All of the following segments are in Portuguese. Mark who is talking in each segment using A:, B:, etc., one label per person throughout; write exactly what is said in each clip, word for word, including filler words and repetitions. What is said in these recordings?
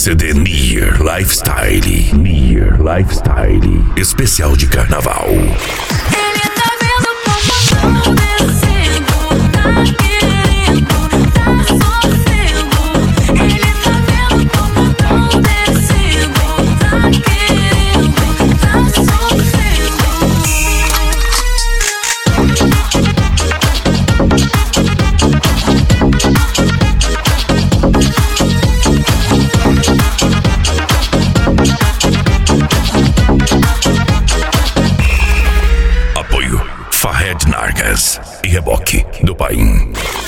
A: C D Near Lifestyle. Near Lifestyle. Especial de carnaval.
B: Ele tá vendo como eu tô descendo, tá querendo, tá sofrendo. Ele tá vendo como eu tô descendo, tá querendo, tá sofrendo.
A: Apoio Fahed Nargas e Reboque do Paim.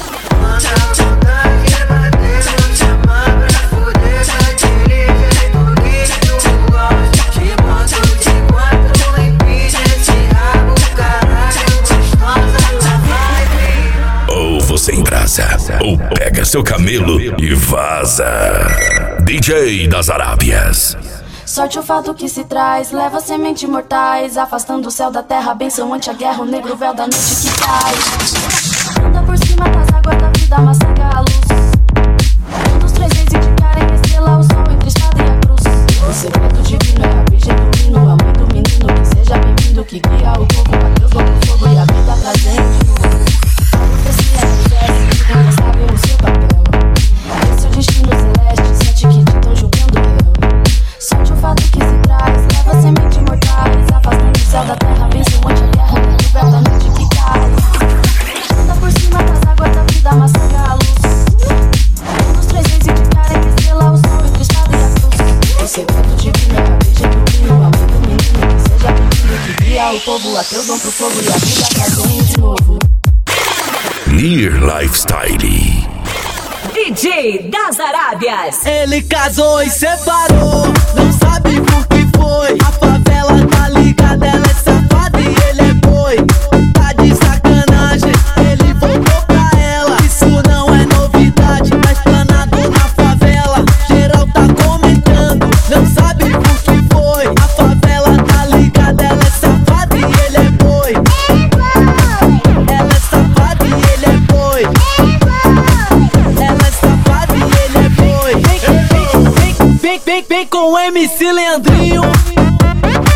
A: Ou você embrasa, ou pega seu camelo e vaza. D J das Arábias.
B: Sorte o fato que se traz, leva sementes mortais, afastando o céu da terra, benção ante a guerra, o negro véu da noite que cai. Anda por cima das águas da vida, massacra a luz. Um dos três reis indicarem a estrela, o sol entre a espada e a cruz. O segredo divino é a virgem do hino, a mãe do menino, que seja bem-vindo, que guia o povo, a Deus do fogo e a vida trazendo. A profecia do exército, quando sabe o seu papel. Esse é o destino celeste, sete que ditam julgando eu. Sorte o fato que se traz, leva sementes mortais, afastando o céu da terra, benção ante a guerra, negro véu da noite que cai. Anda por cima das águas da vida, massacra a luz. Um dos três reis indicarem a estrela, o sol entre a espada e a cruz. O segredo divino é a virgem do hino, a mãe do menino, que seja bem-vindo, que guia o povo, ateus vão pro fogo e a vida trazem de novo.
A: Near Lifestyle.
C: D J das Arábias.
D: Ele casou e separou, não sabe por que foi. A favela tá ligada, ela é safada e ele é boi. Tá de sacanagem, ele voltou pra ela. Isso não é novidade, tá explanado na favela. Geral tá comentando, não sabe por que foi. A favela tá ligada, ela é safada e ele é boi. Ela é safada e ele é boi. Ela é safada e ele é boi. Vem, vem, vem, vem, vem, vem com o M C Leandrinho.